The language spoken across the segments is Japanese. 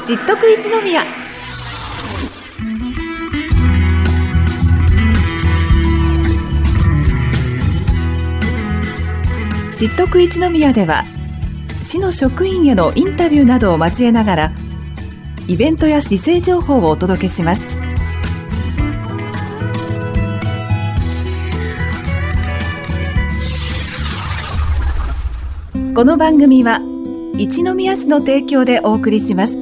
知っとく一宮。知っとく一宮では、市の職員へのインタビューなどを交えながら、イベントや市政情報をお届けします。この番組は一宮市の提供でお送りします。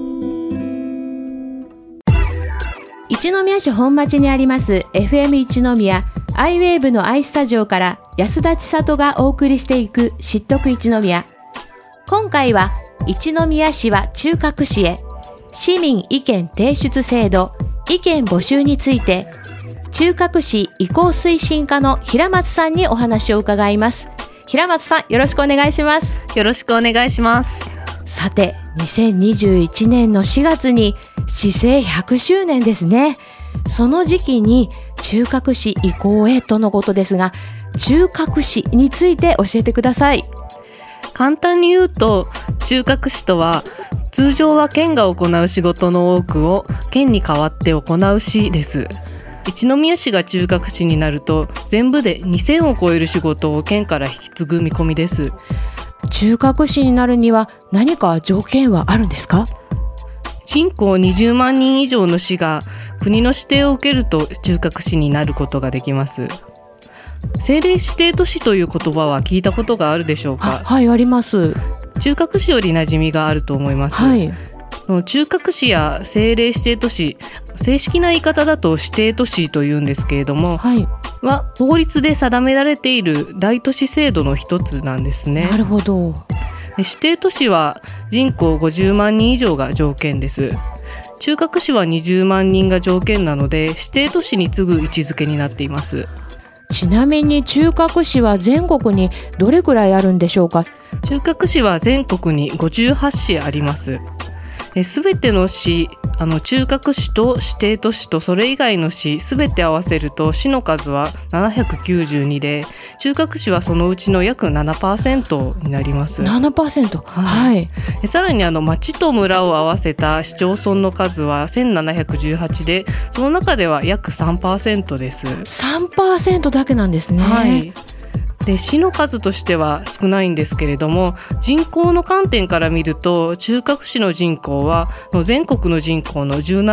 一宮市本町にあります FM 一宮アイウェーブのアイスタジオから安田千里がお送りしていく知っとく一宮。今回は一宮市は中核市へ市民意見提出制度意見募集について、中核市移行推進課の平松さんにお話を伺います。平松さん、よろしくお願いします。 よろしくお願いします。 さて、2021年の4月に市政100周年ですね。その時期に中核市移行へとのことですが、中核市について教えてください。 簡単に言うと、中核市とは通常は県が行う仕事の多くを県に代わって行う市です。一宮市が中核市になると、全部で2000を超える仕事を県から引き継ぐ見込みです。 中核市になるには何か条件はあるんですか？ 人口20万人以上の市が国の指定を受けると中核市になることができます。政令指定都市という言葉は聞いたことがあるでしょうか？ はい、あります。 中核市より馴染みがあると思います。 はい。 中核市や政令指定都市、正式な言い方だと指定都市というんですけれども、 はい、 は法律で定められている大都市制度の一つなんですね。 なるほど。 指定都市は人口50万人以上が条件です。中核市は20万人が条件なので、指定都市に次ぐ位置づけになっています。 ちなみに中核市は全国にどれくらいあるんでしょうか？ 中核市は全国に58市あります。すべての市、中核市と指定都市とそれ以外の市すべて合わせると市の数は792で、中核市はそのうちの約 7% になります。 7%、はい。 さらに町と村を合わせた市町村の数は1718で、その中では約 3% です。 3% だけなんですね。 はい。で、市の数としては少ないんですけれども、人口の観点から見ると中核市の人口は全国の人口の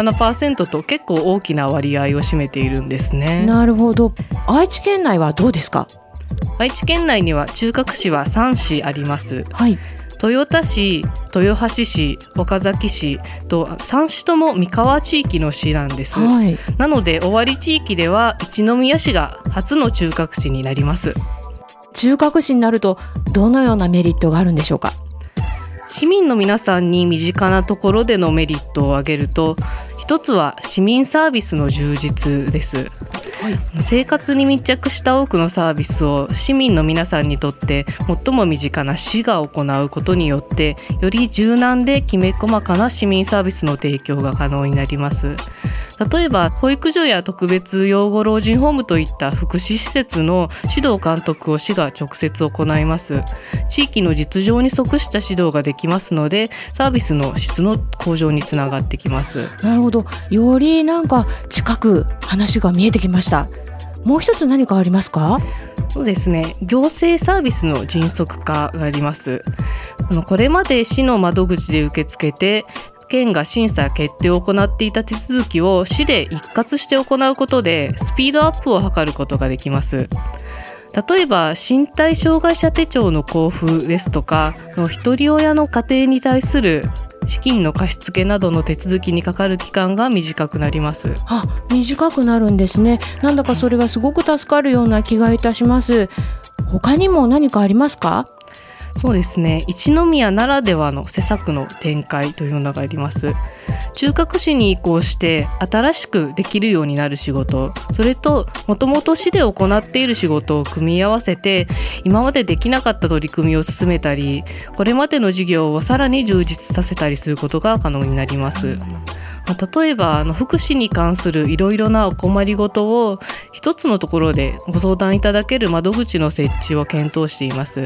17% と結構大きな割合を占めているんですね。 なるほど。愛知県内はどうですか？ 愛知県内には中核市は3市あります。 はい。 豊田市、豊橋市、岡崎市と3市とも三河地域の市なんです。 はい。 なので尾張地域では一宮市が初の中核市になります。 中核市になるとどのようなメリットがあるんでしょうか？ 市民の皆さんに身近なところでのメリットを挙げると、一つは市民サービスの充実です。はい、生活に密着した多くのサービスを市民の皆さんにとって最も身近な市が行うことによって、より柔軟できめ細かな市民サービスの提供が可能になります。例えば保育所や特別養護老人ホームといった福祉施設の指導監督を市が直接行います。地域の実情に即した指導ができますので、サービスの質の向上につながってきます。 なるほど。より近く話が見えてきました。もう一つ何かありますか？ そうですね、行政サービスの迅速化があります。これまで市の窓口で受け付けて県が審査や決定を行っていた手続きを市で一括して行うことでスピードアップを図ることができます。例えば身体障害者手帳の交付ですとか、一人親の家庭に対する資金の貸付などの手続きにかかる期間が短くなります。 短くなるんですね。なんだかそれはすごく助かるような気がいたします。他にも何かありますか？ そうですね、一宮ならではの施策の展開というのがあります。中核市に移行して新しくできるようになる仕事、それともともと市で行っている仕事を組み合わせて、今までできなかった取り組みを進めたり、これまでの事業をさらに充実させたりすることが可能になります。例えば福祉に関するいろいろなお困りごとを一つのところでご相談いただける窓口の設置を検討しています。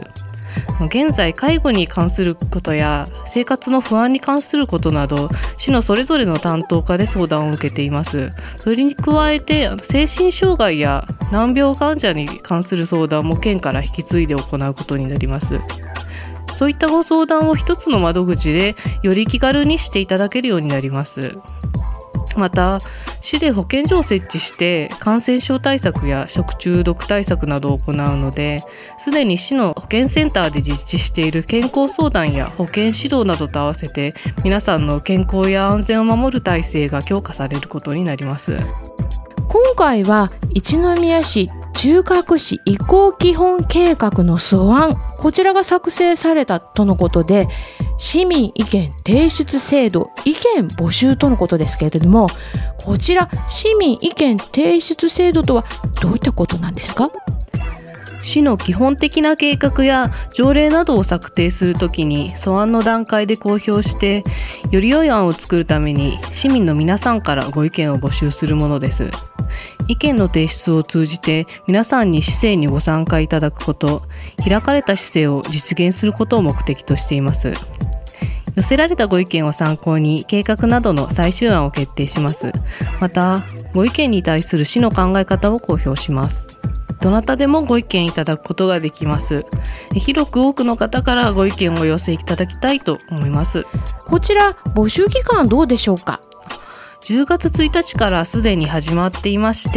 現在介護に関することや生活の不安に関することなど、市のそれぞれの担当課で相談を受けています。それに加えて精神障害や難病患者に関する相談も県から引き継いで行うことになります。そういったご相談を一つの窓口でより気軽にしていただけるようになります。また、市で保健所を設置して感染症対策や食中毒対策などを行うので、すでに市の保健センターで実施している健康相談や保健指導などと合わせて、皆さんの健康や安全を守る体制が強化されることになります。 今回は一宮市中核市移行基本計画の素案、こちらが作成されたとのことで、市民意見提出制度意見募集とのことですけれども、こちら市民意見提出制度とはどういったことなんですか？ 市の基本的な計画や条例などを策定するときに素案の段階で公表して、より良い案を作るために市民の皆さんからご意見を募集するものです。意見の提出を通じて皆さんに市政にご参加いただくこと、開かれた市政を実現することを目的としています。寄せられたご意見を参考に計画などの最終案を決定します。また、ご意見に対する市の考え方を公表します。どなたでもご意見いただくことができます。広く多くの方からご意見をお寄せいただきたいと思います。 こちら募集期間どうでしょうか ？10月1日からすでに始まっていまして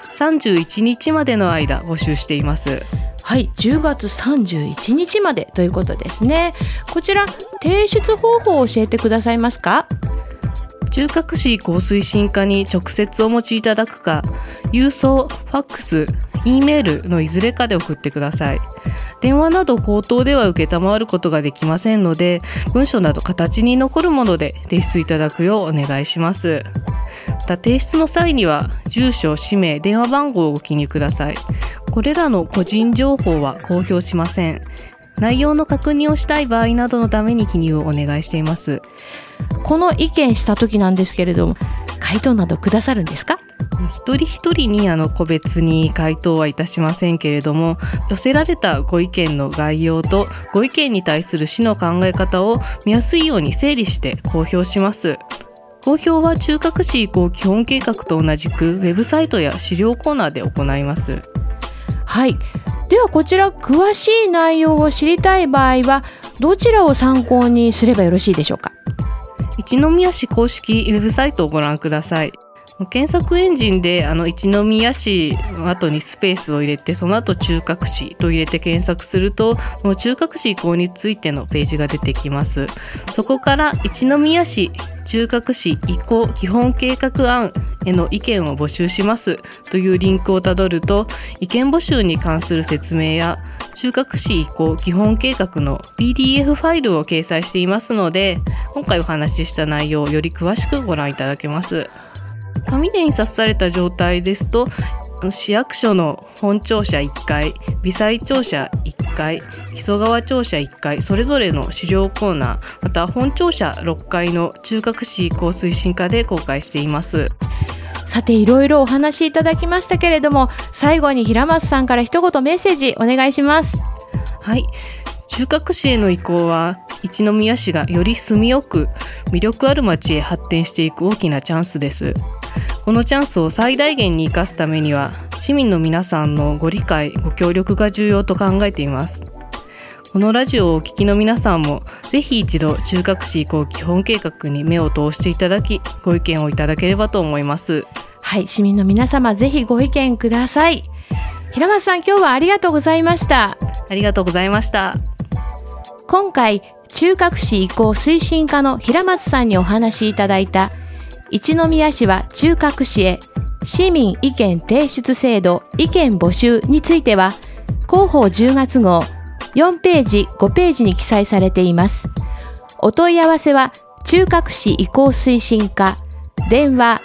、31日までの間募集しています。 はい、10月31日までということですね。こちら提出方法を教えてくださいますか？ 中核市移行推進課に直接お持ちいただくか、郵送、ファックス、E メールのいずれかで送ってください。電話など口頭では承ることができませんので、文書など形に残るもので提出いただくようお願いします。また、提出の際には住所、氏名、電話番号をご記入ください。これらの個人情報は公表しません。内容の確認をしたい場合などのために記入をお願いしています。 この意見した時なんですけれども、回答などくださるんですか？ 一人一人に個別に回答はいたしませんけれども、寄せられたご意見の概要とご意見に対する市の考え方を見やすいように整理して公表します。公表は中核市移行基本計画と同じくウェブサイトや資料コーナーで行います。 はい、ではこちら詳しい内容を知りたい場合はどちらを参考にすればよろしいでしょうか？ 一宮市公式ウェブサイトをご覧ください。検索エンジンで一宮市の後にスペースを入れて、その後中核市と入れて検索すると、中核市移行についてのページが出てきます。そこから一宮市中核市移行基本計画案への意見を募集しますというリンクをたどると、意見募集に関する説明や中核市移行基本計画の PDF ファイルを掲載していますので、今回お話しした内容をより詳しくご覧いただけます。紙で印刷された状態ですと、市役所の本庁舎1階、微細庁舎1階、木曽川庁舎1階、それぞれの資料コーナー、また本庁舎6階の中核市移行推進課で公開しています。 さて、いろいろお話しいただきましたけれども、最後に平松さんから一言メッセージお願いします。 はい、中核市への移行は一宮市がより住みよく魅力ある街へ発展していく大きなチャンスです。このチャンスを最大限に生かすためには、市民の皆さんのご理解ご協力が重要と考えています。このラジオをお聞きの皆さんもぜひ一度中核市移行基本計画に目を通していただき、ご意見をいただければと思います。 はい、市民の皆様ぜひご意見ください。平松さん、今日はありがとうございました。 ありがとうございました。 今回中核市移行推進課の平松さんにお話しいただいた一宮市は中核市へ市民意見提出制度意見募集については、広報10月号4ページ5ページに記載されています。お問い合わせは中核市移行推進課、電話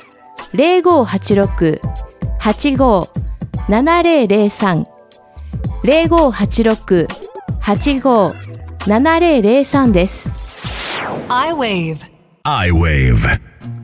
0586-85-7003 0586-85-7003 です。 I-Wave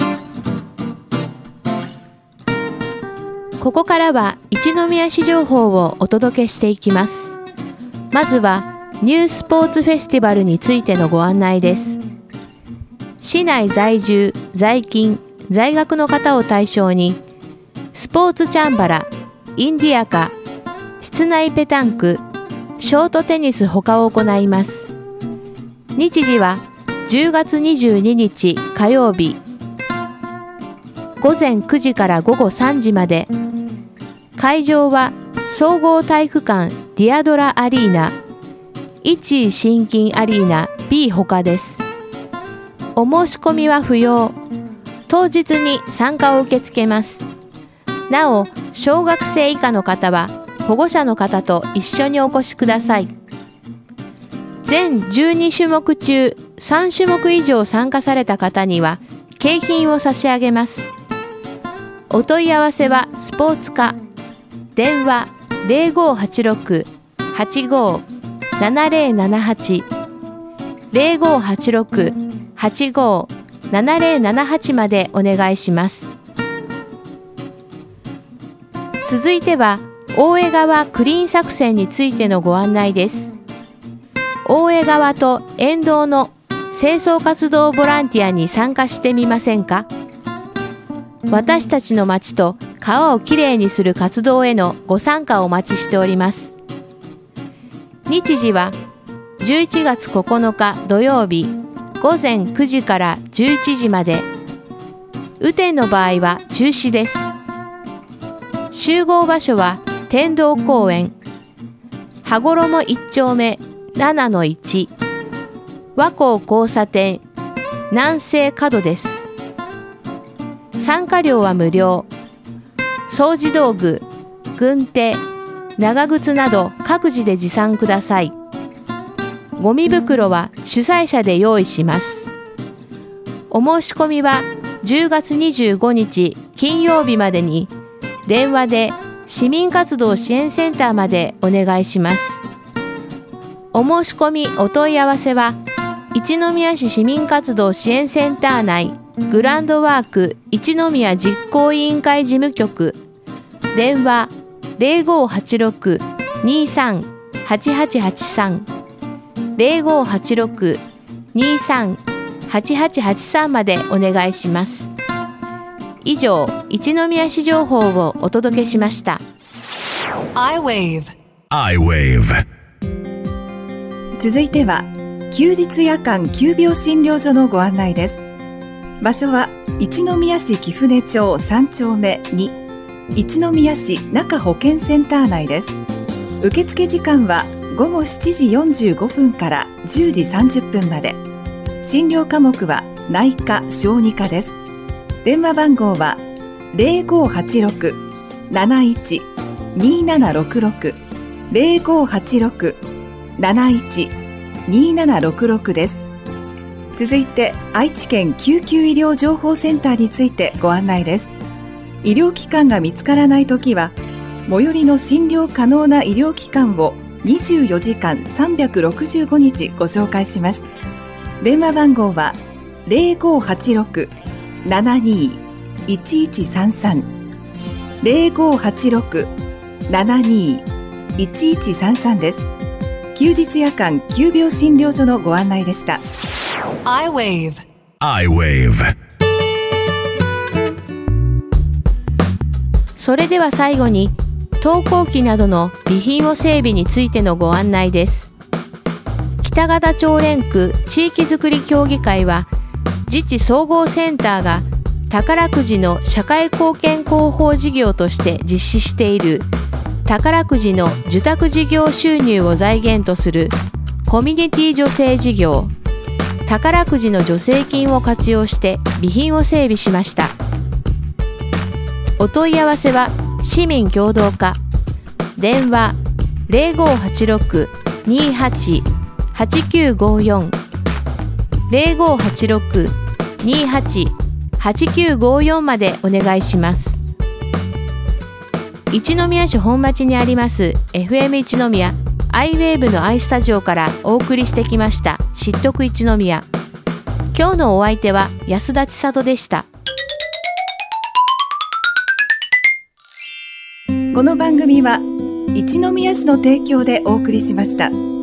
ここからは一宮市情報をお届けしていきます。まずはニュースポーツフェスティバルについてのご案内です。市内在住、在勤、在学の方を対象に、スポーツチャンバラ、インディアカ、室内ペタンク、ショートテニス他を行います。日時は10月22日火曜日、午前9時から午後3時まで。会場は総合体育館ディアドラアリーナ、一新金アリーナ B 他です。お申し込みは不要。当日に参加を受け付けます。なお、小学生以下の方は保護者の方と一緒にお越しください。全12種目中3種目以上参加された方には景品を差し上げます。お問い合わせはスポーツ課、電話 0586-85-7078 0586-85-7078までお願いします。続いては大江川クリーン作戦についてのご案内です。大江川と沿道の清掃活動ボランティアに参加してみませんか？私たちの町と川をきれいにする活動へのご参加をお待ちしております。日時は11月9日土曜日午前9時から11時まで。雨天の場合は中止です。集合場所は天道公園、羽衣1丁目 7-1 和光交差点南西角です。参加料は無料。掃除道具、軍手、長靴など各自で持参ください。ゴミ袋は主催者で用意します。お申し込みは10月25日金曜日までに電話で市民活動支援センターまでお願いします。お申し込みお問い合わせは一宮市市民活動支援センター内グランドワーク一宮実行委員会事務局、電話 0586-23-8883 0586-23-8883までお願いします。以上、一宮市情報をお届けしました。 iWave。 続いては休日夜間急病診療所のご案内です。場所は一宮市貴船町3丁目2、一宮市中保健センター内です。受付時間は午後7時45分から10時30分まで。診療科目は内科・小児科です。電話番号は 0586-71-2766 0586-71-2766 です。続いて愛知県救急医療情報センターについてご案内です。医療機関が見つからないときは最寄りの診療可能な医療機関を24時間365日ご紹介します。電話番号は 0586-72-1133 0586-72-1133 です。休日夜間急病診療所のご案内でした。 iWave。 それでは最後に登校機などの備品を整備についてのご案内です。北方町連区地域づくり協議会は自治総合センターが宝くじの社会貢献広報事業として実施している宝くじの受託事業収入を財源とするコミュニティ助成事業宝くじの助成金を活用して備品を整備しました。お問い合わせは市民協同課、電話 0586-28-8954 0586-28-8954までお願いします。一宮市本町にあります FM 一宮iWave の i スタジオからお送りしてきました知っとく一宮。今日のお相手は安田千里でした。 この番組は一宮市の提供でお送りしました。